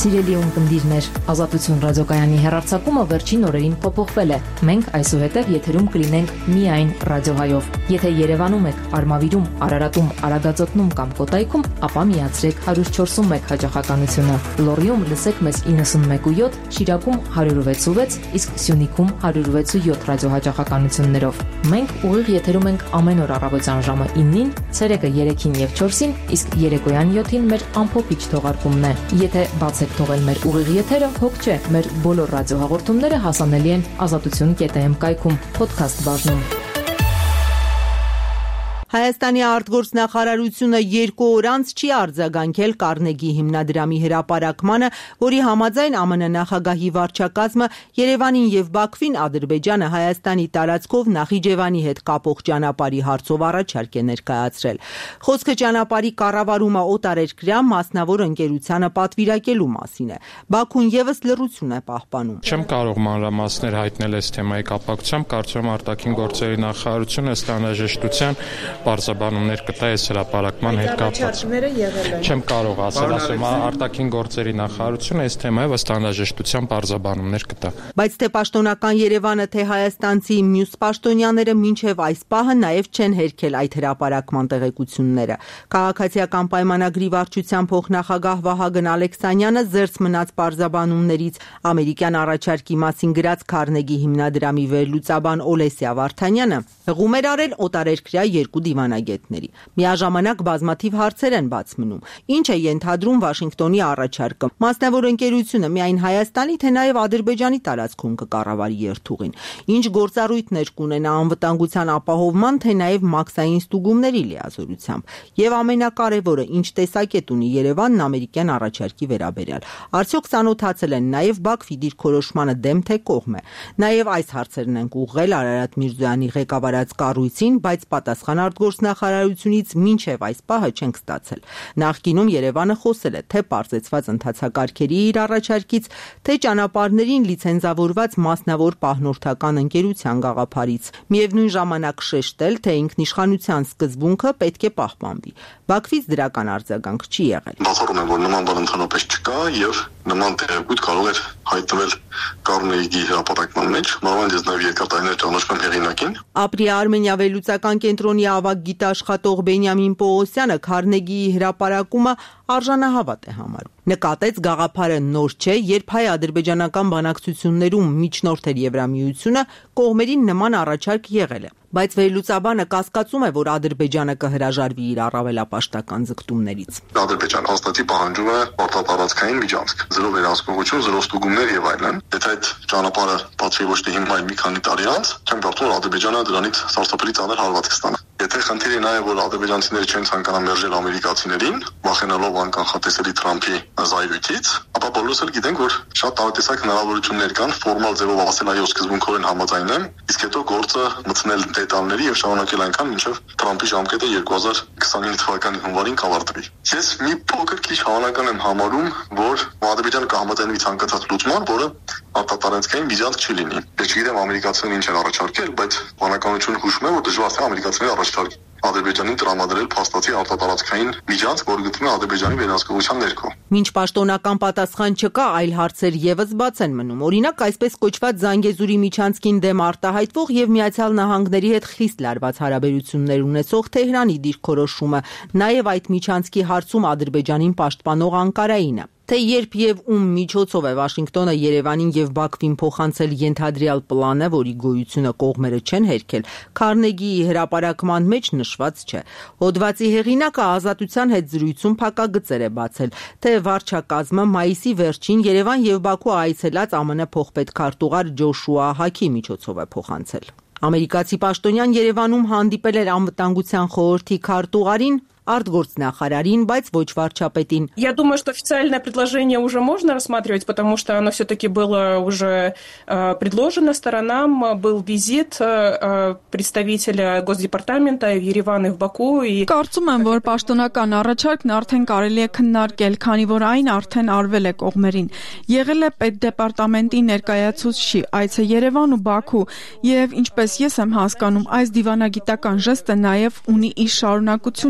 Սիրելի ունկնդիրներ, Ազատություն ռադիոկայանի հեռարձակումը վերջին օրերին փոփոխվել է։ Մենք այսուհետև եթերում կլինենք միայն ռադիոհայով։ Եթե Երևանում եք, Արմավիրում, Արարատում, Արագածոտնում կամ Կոտայքում, ապա միացրեք 104.1 հաճախականությունը։ Լոռիում լսեք մեզ 91.7, Շիրակում 106.6, իսկ Սյունիքում 106.7 ռադիոհաճախականություններով։ Մենք ուղիղ եթերում ենք ամեն օր առավոտյան ժամը 9-ին, ցերեկը 3-ին եւ 4-ին, իսկ երեկոյան 7-ին մեր ամփոփիչ թողարկումն է։ Եթե բացեք թողել մեր ուղիղ եթերը, հոգ չէ, մեր բոլոր ռադիոհաղորդումները հասանելի են azatutun.am կայքում, podcast բաժնում։ Հայաստանի արտգործնախարարությունը 2 օր անց չի արձագանքել Կարնեգի հիմնադրամի հրապարակմանը, որի համաձայն ԱՄՆ նախագահի վարչակազմը Երևանին եւ Բաքվին Ադրբեջանը Հայաստանի տարածքով Նախիջևանի հետ կապող ճանապարհի հարցով առաջարկ է ներկայացրել։ Խոսքը ճանապարհի կառավարումը օտարերկրյա մասնավոր ընկերությանը պատվիրակելու մասին է։ Բաքուն եւս լռություն է պահպանում։ Չեմ կարող մանրամասներ հայտնել այս թեմայի կապակցությամբ, կարծում եմ արտաքին գործերի նախարարությունը ստանաժեշտության բարձրաբանումներ կտա այս հրապարակման հետ կապված։ Չեմ կարող ասել, արտաքին գործերի նախարարությունը այս թեմայով ստանդարտաժեշտության բարձրաբանումներ կտա։ Բայց թե պաշտոնական Երևանը, թե հայաստանցի մյուս պաշտոնյաները մինչև այս պահը նաև չեն հերքել այդ հրապարակման տեղեկությունները։ Քաղաքացիական պայմանագրի վարչության փոխնախագահ Վահագն Ալեքսանյանը զերծ մնաց բարձրաբանումներից ամերիկյան առաջարկի մասին գրած Քարնեգի հիմնադրամի վերլուծաբան Օլեսիա Վարդանյանը հղում էր արել օտարերկրյա 2 դիվանագետների։ Միաժամանակ բազմաթիվ հարցեր են բաց մնում։ Ինչ է ենթադրում Վաշինգտոնի առաջարկը։ Մասնավոր ընկերությունը միայն Հայաստանի, թե նաև Ադրբեջանի տարածքում կկառավարի երթուղին։ Ինչ գործառույթներ կունենա անվտանգության ապահովման, թե նաև մաքսային ստուգումների լիազորությամբ։ Եվ ամենակարևորը, ինչ տեսակետ ունի Երևանն ամերիկյան առաջարկի վերաբերյալ։ Արդյոք ծանոթացել են նաև Բաքվի դիրքորոշմանը դեմ թե կողմ է։ Նաև այս հարցերն են ուղղել Արարատ Միրզոյանի ղեկավարած կառույցին, բայց պատասխան արտգործնախարարությունից մինչև այս պահը չենք ստացել։ Նախկինում Երևանը խոսել է թե պարզեցված ընթացակարգերի իր առաջարկից, թե ճանապարհներին լիցենզավորված մասնավոր պահնորդական ընկերության գաղափարից։ Միևնույն ժամանակ շեշտել, թե ինքնիշխանության սկզբունքը պետք է պահպանվի։ Բաքվից դրական արձագանք չի եղել։ Բացառում եմ, որ նման բան ընդհանրապես չկա եւ նման տեղեկույթ կարող էր հայտնվել Կարնեգի հրապարակման մեջ, մանավանդ ես նաև երկար տարիներ ճանաչում եմ հեղինակին։ Ապրի Արմենիա վերլուծական կենտրոնի ավագ գիտաշխատող Բենյամին Պողոսյանը Քարնեգիի հրապարակումը արժանահավատ է համարում։ Նկատեց գաղափարը նոր չէ, երբ հայ-ադրբեջանական բանակցություններում միջնորդ էր Եվրամիությունը, կողմերին նման առաջարկ եղել է։ Բայց վերլուծաբանը կասկածում է, որ Ադրբեջանը կհրաժարվի իր առավելապաշտական ձգտումներից։ Ադրբեջանը հաստատի պահանջում է արտատարածքային միջանցք, զրո վերահսկողություն, զրո ստուգումներ եւ այլն։ Եթե այդ ճանապարհը բացի ոչ թե հիմա, այլ մի քանի տարի անց, չեմ կարծում, որ Ադրբեջանը դրանից սարսափելի ծանր հարված կստանա։ Եթե խնդիրը նա է, որ ադրբեջանցիները չեն ցանկանա մերժել ամերիկացիներին, վախենալով անկանխատեսելի Թրամփի զայրույթից, ապա բոլորս էլ գիտենք, որ շատ տարատեսակ հնարավորություններ կան ֆորմալ ձևով ասել այո սկզբունքորեն համաձայն եմ, իսկ հետո գործը մտցնել դետալների եւ շարունակել այնքան, մինչեւ Թրամփի ժամկետը 2029 թվականի հունվարին կավարտվի։ Ես մի փոքր քիչ հավանական եմ համարում, որ Ադրբեջանը կհամաձայնվի ցանկացած լուծման, որը արտատարածքային միջանցք չի լինի։ Ես չգիտեմ ամերիկացիները ինչ են առաջարկել, բայց բանականությունը հուշում է, որ դժվար է ամերիկացիները առաջարկել Ադրբեջանին տրամադրել փաստացի արտատարածքային միջանցք, որը գտնվում է Ադրբեջանի վերահսկողության ներքո։ Մինչ պաշտոնական պատասխան չկա, այլ հարցեր եւս բաց են մնում։ Օրինակ, այսպես կոչված Զանգեզուրի միջանցքին դեմ արտահայտվող եւ Միացյալ Նահանգների հետ խիստ լարված հարաբերություններ ունեցող Թեհրանի դիրքորոշումը, նաեւ այդ միջանցքի հարցում Ադրբեջանին պաշտպանող Անկարայինը։ Թե երբ եւ ում միջոցով է Վաշինգտոնը Երևանին եւ Բաքվին փոխանցել ենթադրյալ պլանը, որի գոյությունը կողմերը չեն հերքել, Քարնեգիի հրապարակման մեջ նշված չէ։ Հոդվածի հեղինակը Ազատության հետ զրույցում փակագծեր է բացել, թե վարչակազմը մայիսի վերջին Երևան եւ Բաքու այցելած ԱՄՆ փոխպետքարտուղար Ջոշուա Հաքի միջոցով է փոխանցել։ Ամերիկացի պաշտոնյան Երևանում հանդիպել էր անվտանգության խորհրդի քարտուղարին, արտգործնախարարին, բայց ոչ варчապետին։ Я думаю, что официальное предложение уже можно рассматривать, потому что оно все-таки было уже предложено сторонам. Был визит представителя Госдепартамента в Երևան եւ Բաքու и Կարծում եմ, որ պաշտոնական առաջարկն արդեն կարելի է քննարկել, քանի որ այն արդեն արվել է կողմերին։ Եղել է պետդեպարտամենտի ներկայացուցիչ, այցը Երևան ու Բաքու, եւ ինչպես ես եմ հասկանում, այս դիվանագիտական ժեստը նաեւ ունի իր շարունակությունը։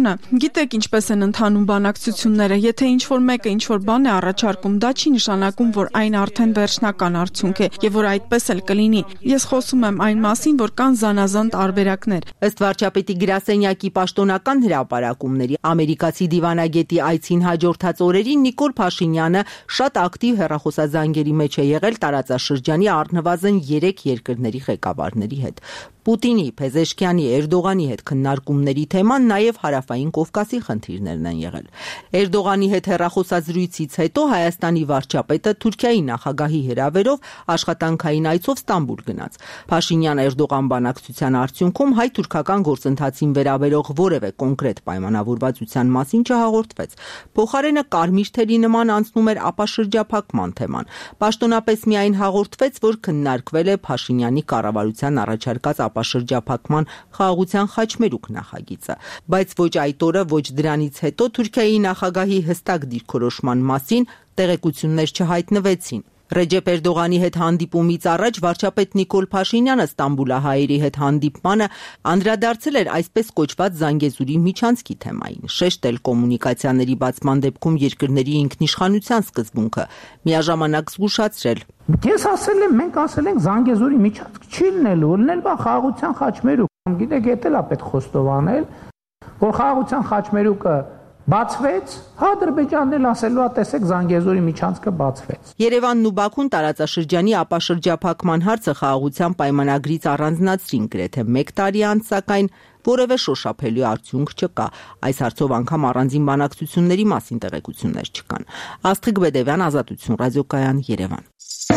Գիտեք ինչպես են ընթանում բանակցությունները, եթե ինչ-որ մեկը ինչ-որ բան է առաջարկում, դա չի նշանակում, որ այն արդեն վերջնական արդյունք է եւ որ այդպես էլ կլինի։ Ես խոսում եմ այն մասին, որ կան զանազան տարբերակներ։ Ըստ վարչապետի գրասենյակի պաշտոնական հրապարակումների, ամերիկացի դիվանագետի այցին հաջորդած օրերին Նիկոլ Փաշինյանը շատ ակտիվ հեռախոսազանգերի մեջ է եղել տարածաշրջանի առնվազն 3 երկրների ղեկավարների հետ։ Պուտինի, Փեզեշքյանի, Էրդողանի հետ քննարկումների թեման նաև հարավային Կովկասի խնդիրներն են եղել։ Էրդողանի հետ հեռախոսազրույցից հետո Հայաստանի վարչապետը Թուրքիայի նախագահի հրավերով աշխատանքային այցով Ստամբուլ գնաց։ Փաշինյան-Էրդողան բանակցության արդյունքում հայ-թուրքական գործընթացին վերաբերող որևէ կոնկրետ պայմանավորվածության մասին չհաղորդվեց։ Փոխարենը կարմիր թելի նման անցնում էր ապաշրջափակման թեման։ Պաշտոնապես միայն հաղորդվեց, որ քննարկվել է Փաշինյանի կառավարության առաջարկած ապաշրջափակման խաղաղության խաչմերուկ նախագիծը, բայց ոչ այդ օրը, ոչ դրանից հետո Թուրքիայի նախագահի հստակ դիրքորոշման մասին տեղեկություններ չհայտնվեցին։ Ռեջեփ Էրդողանի հետ հանդիպումից առաջ վարչապետ Նիկոլ Փաշինյանը ստամբուլահայերի հետ հանդիպմանը անդրադարձել էր այսպես կոչված Զանգեզուրի միջանցքի թեմային, շեշտել կոմունիկացիաների բացման դեպքում երկրների ինքնիշխանության սկզբունքը, միաժամանակ զգուշացրել. Ես ասել եմ, մենք ասել ենք Զանգեզուրի միջանցք չի լինելու, լինել բա խաղաղության խաչմերուկ։ Գիտեք, դա էլ է պետք խոստովանել, որ խաղաղության խաչմերուկը բացվեց, Ադրբեջանն էլ ասելու է, տեսեք, Զանգեզուրի միջանցքը բացվեց։ Երևանն ու Բաքուն տարածաշրջանի ապաշրջափակման հարցը խաղաղության պայմանագրից առանձնացրին գրեթե 1 տարի անց, սակայն որևէ շոշափելի արդյունք չկա։ Այս հարցով անգամ առանձին բանակցությունների մասին տեղեկություններ չկան։ Աստղիկ Բեդևյան, Ազատություն, ռադիոկայան, Երևան։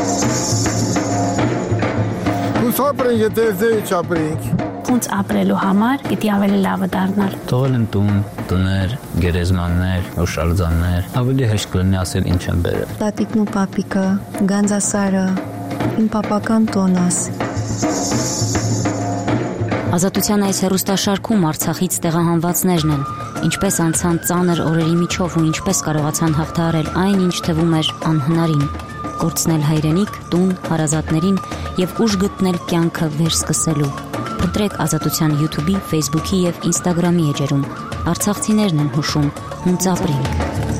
Ապրենք, եթե ձեի չապրենք։ Ոնց ապրելու համար պիտի ավելի լավը դառնալ։ Թողել են տուն, տներ, գերեզմաններ, օշալձաններ, ավելի հեշտ կլինի ասել ինչ են բերել։ Տատիկն ու պապիկը, Գանձասարը, իմ պապական տոնս։ Ազատության այս հեռուստաշարքում Արցախից տեղահանվածներն են, ինչպես անցան ծանր օրերի միջով ու ինչպես կարողացան հաղթահարել այն, ինչ թվում էր անհնարին, կորցնել հայրենիք, տուն, հարազատներին եւ ուժ գտնել կյանքը վերսկսելու։ Փնտրեք Ազատության YouTube-ի, Facebook-ի եւ Instagram-ի էջերում։ Արցախցիներն են հուշում, հունց ապրենք։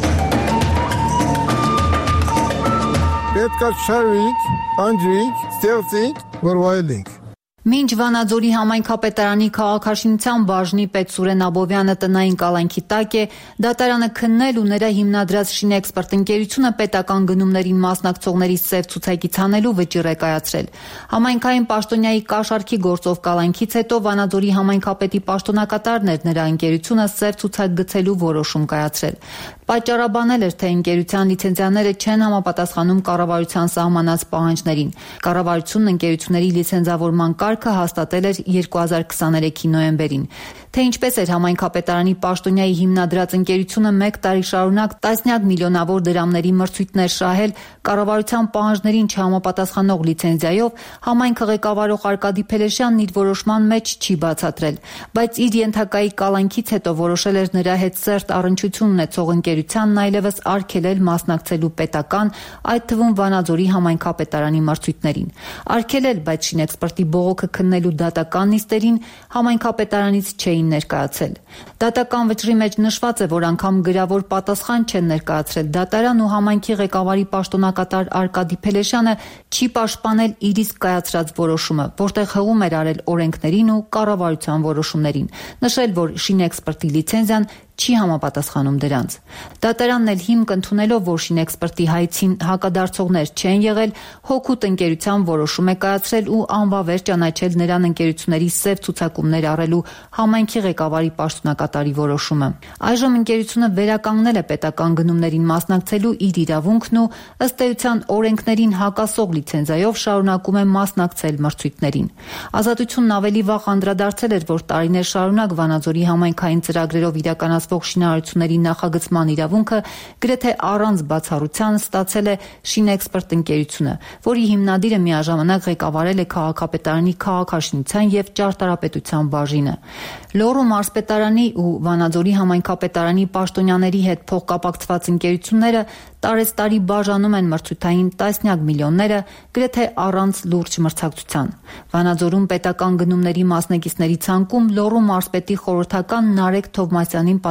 Պետք է շարվենք, անջրենք, ստեղծենք, որ վայելենք։ Մինչ Վանաձորի համայնքապետարանի քաղաքաշինության բաժնի պետ Սուրեն Աբովյանը տնային կալանքի տակ է, դատարանը քննել ու նրա հիմնադրած Շինեքսպերտ ընկերությունը պետական գնումներին մասնակցողների սև ցուցակից հանելու վճիռ է կայացրել։ Համայնքային պաշտոնյայի կաշառքի գործով կալանքից հետո Վանաձորի համայնքապետի պաշտոնակատարն էր նրա ընկերությունը սև ցուցակ գցելու որոշում կայացրել։ Պատճառաբանել էր, թե ընկերության լիցենզիաները չեն համապատասխանում կառավարության սահմանած պահանջներին։ Կառավարությունն ընկերությունների լիցենզավորման կարգը հաստատել էր 2023-ի նոյեմբերին։ Թե ինչպես էր համայնքապետարանի պաշտոնյայի հիմնադրած ընկերությունը 1 տարի շարունակ տասնյակ միլիոնավոր դրամների մրցույթներ շահել կառավարության պահանջներին չհամապատասխանող լիցենզիայով, համայնքը ղեկավարող Արկադի Փելեշյանն իր որոշման մեջ չի բացատրել, բայց իր ենթակայի կալանքից հետո որոշել էր նրա հետ սերտ առնչություն ունեցող ընկերությանն այլևս արգելել մասնակցելու պետական, այդ թվում Վանաձորի համայնքապետարանի մրցույթներին։ Արգելել, բայց Շինեքսպերտի բողոքը քննելու դատական նիստերին համայնքապետարանից չէին ներկայացել։ Դատական վճռի մեջ նշված է, որ անգամ գրավոր պատասխան չեն ներկայացրել դատարան ու համայնքի ղեկավարի պաշտոնակատար Արկադի Փելեշյանը չի պաշտպանել իր իսկ կայացրած որոշումը, որտեղ հղում էր արել օրենքներին ու կառավարության որոշումներին, նշել, որ Շինեքսպերտի լիցենզիան չի համապատասխանում դրանց։ Դատարանն էլ հիմք ընդունելով, որ Շինեքսպերտի հայցին հակադարձողներ չեն եղել, հօգուտ ընկերության որոշում է կայացրել ու անվավեր ճանաչել նրան ընկերությունների սև ցուցակումներ առելու համայնքի ղեկավարի պաշտոնակատարի որոշումը։ Այժմ ընկերությունը վերականգնել է պետական գնումներին մասնակցելու իր իրավունքն ու ըստ էության օրենքներին հակասող լիցենզիայով շարունակում է մասնակցել մրցույթներին։ Ազատությունն ավելի վաղ անդրադարձել էր, որ տարիներ շարունակ Վանաձորի համայնքային ծրագրերով իրականացվող շինարարությունների նախագծման իրավունքը գրեթե առանց բացառության ստացել է Շինեքսպերտ ընկերությունը, որի հիմնադիրը միաժամանակ ղեկավարել է քաղաքապետարանի քաղաքաշինության եւ ճարտարապետության բաժինը։ Լոռու մարզպետարանի ու Վանաձորի համայնքապետարանի պաշտոնյաների հետ փոխկապակցված ընկերությունները տարեստարի բաժանում են մրցութային տասնյակ միլիոնները գրեթե առանց լուրջ մրցակցության։ Վանաձորում պետական գնումների մասնակիցների ցանկում Լոռու մարզպետի խորհրդական Նարեկ Թովմասյանին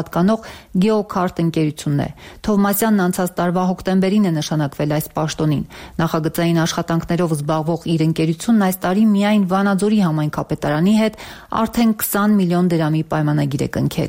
պատկանող Geocard ընկերությունն է։ Թովմասյանն անցած տարվա հոկտեմբերին է նշանակվել այս պաշտոնին։ Նախագծային աշխատանքներով զբաղվող իր ընկերությունն այս տարի միայն Վանաձորի համայնքապետարանի հետ արդեն 20 միլիոն դրամի պայմանագիր է կնքել։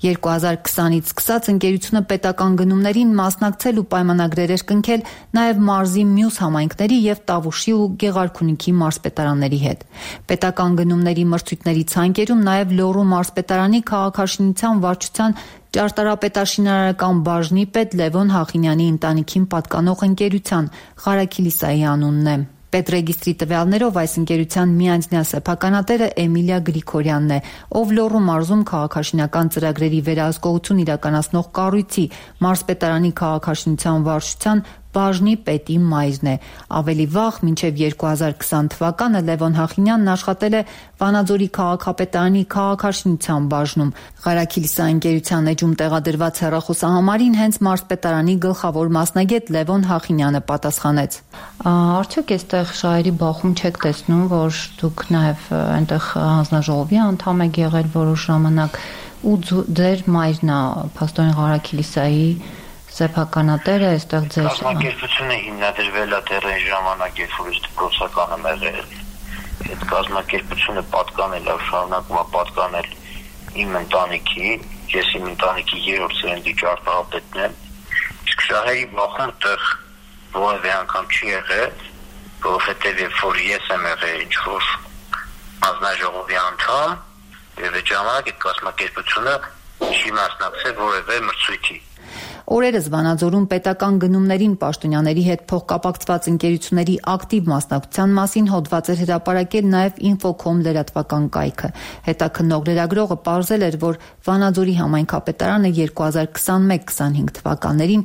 2020-ից սկսած ընկերությունը պետական գնումներին մասնակցել ու պայմանագրեր էր կնքել նաև մարզի մյուս համայնքների եւ Տավուշի ու Գեղարքունիքի մարզպետարանների հետ։ Պետական գնումների մրցույթների ցանկերում նաև Լոռու մարզպետարանի քաղաքաշինության վարչության ճարտարապետաշինարարական բաժնի պետ Լևոն Հախինյանի ընտանիքին պատկանող ընկերության Ղարաքիլիսայի անունն է։ Պետրեգիստրի տվյալներով այս ընկերության միանձնյա սեփականատերը Էմիլիա Գրիգորյանն է, ով Լոռու մարզում քաղաքաշինական ծրագրերի վերահսկողություն իրականացնող կառույցի մարզպետարանի քաղաքաշինության վարչության բաժնի պետի մայրն է։ Ավելի վաղ, մինչև 2020 թվականը Լևոն Հախինյանն աշխատել է Վանաձորի քաղաքապետարանի քաղաքաշինության բաժնում։ Ղարաքիլիսա ընկերության էջում տեղադրված հեռախոսահամարին հենց մարզպետարանի գլխավոր մասնագետ Լևոն Հախինյանը պատասխանեց. Արդյոք այստեղ շահերի բախում չեք տեսնում, որ դուք նաև այնտեղ հանձնաժողովի անդամ եք եղել որոշ ժամանակ ու ձեր մայրն է փաստորեն Ղարաքիլիսայի սեփականատերը այստեղ ձեր կազմակերպությունը հիմնադրվել է դեռ այն ժամանակ, երբ որ դպրոցական եմ եղել։ Այդ կազմակերպությունը պատկանել է, շարունակում է պատկանել իմ ընտանիքի, ես իմ ընտանիքի երրորդ սերնդի ճարտարապետն եմ։ Իսկ շահերի բախում տեղ որևէ անգամ չի եղել, որովհետև երբ որ ես եմ եղել ինչ-որ հանձնաժողովի անդամ, եւ այդ ժամանակ այդ կազմակերպությունը չի մասնակցել որևէ մրցույթի։ Օրերս Վանաձորում պետական գնումներին պաշտոնյաների հետ փոխկապակցված ընկերությունների ակտիվ մասնակցության մասին հոդված էր հրապարակել նաև Infocom լրատվական կայքը։ Հետաքննող լրագրողը պարզել էր, որ Վանաձորի համայնքապետարանը 2021-25 թվականներին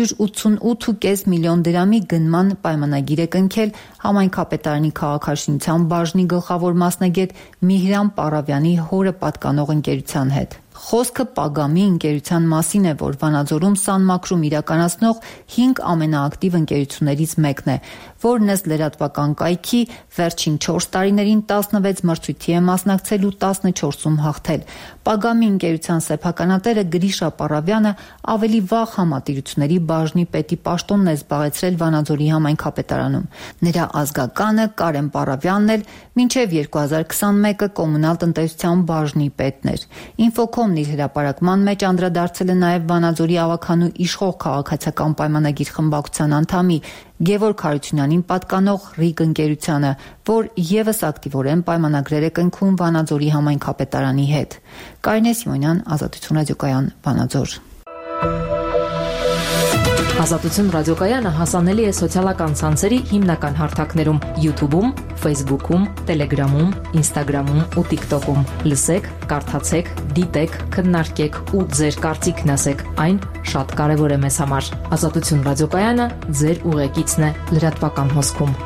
188.5 միլիոն դրամի գնման պայմանագիր է կնքել համայնքապետարանի քաղաքաշինության բաժնի գլխավոր մասնագետ Միհրան Պարավյանի հորը պատկանող ընկերության հետ։ Խոսքը Պագամի ընկերության մասին է, որ Վանաձորում Սանմակրում իրականացնող 5 ամենաակտիվ ընկերություններից մեկն է, որն ըստ լրատվական կայքի վերջին 4 տարիներին 16 մրցույթի է մասնակցել ու 14-ում հաղթել։ Պագամի ընկերության սեփականատերը Գրիշա Պարավյանը ավելի վաղ համատիրությունների բաժնի պետի պաշտոնն է զբաղեցրել Վանաձորի համայնքապետարանում։ Նրա ազգականը Կարեն Պարավյանն էլ մինչև 2021-ը կոմունալ տնտեսության բաժնի պետն էր։ Infocom-ն իր հրապարակման մեջ անդրադարձել է նաև Վանաձորի ավագանու իշխող քաղաքացիական պայմանագիր խմբակցության անդամի Գևորգ Հարությունյանին պատկանող ՌԻԳ ընկերությանը, որ եւս ակտիվորեն պայմանագրեր է կնքում Վանաձորի համայնքապետարանի հետ։ Կարինե Սիմոնյան, Ազատություն ռադիոկայան, Վանաձոր։ Ազատություն ռադիոկայանը հասանելի է սոցիալական ցանցերի հիմնական հարթակներում՝ YouTube-ում, Facebook-ում, Telegram-ում, Instagram-ում ու TikTok-ում։ Լսեք, կարդացեք, դիտեք, քննարկեք ու ձեր կարծիքն ասեք։ Այն շատ կարևոր է մեզ համար։ Ազատություն ռադիոկայանը ձեր ուղեկիցն է լրատվական հոսքում։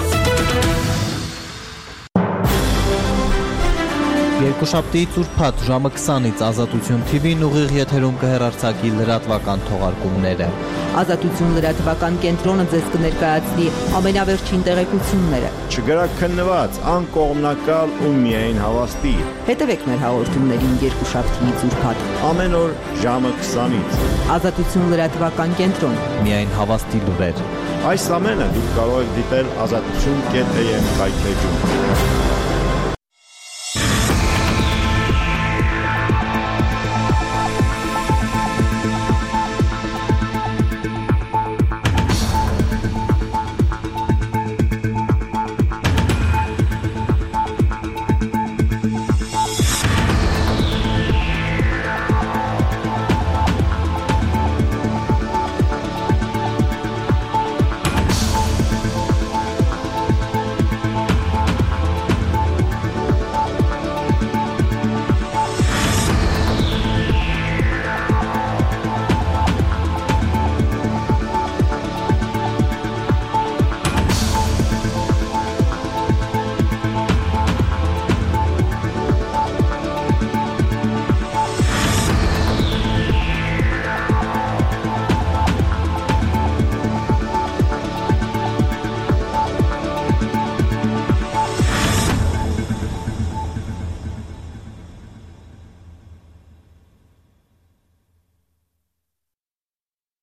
Երկուշաբթիից ուրբաթ ժամը 20-ից Ազատություն TV-ն ուղիղ եթերում կհեռարձակի լրատվական թողարկումները։ Ազատություն լրատվական կենտրոնը ձեզ կներկայացնի ամենավերջին տեղեկությունները։ Չգրաքննված, անկողմնակալ ու միայն հավաստի։ Հետևեք մեր հաղորդումներին երկուշաբթիից ուրբաթ ամեն օր ժամը 20-ից։ Ազատություն լրատվական կենտրոն։ Միայն հավաստի լուրեր։ Այս ամենը դուք կարող եք դիտել azatutun.am կայքեջում։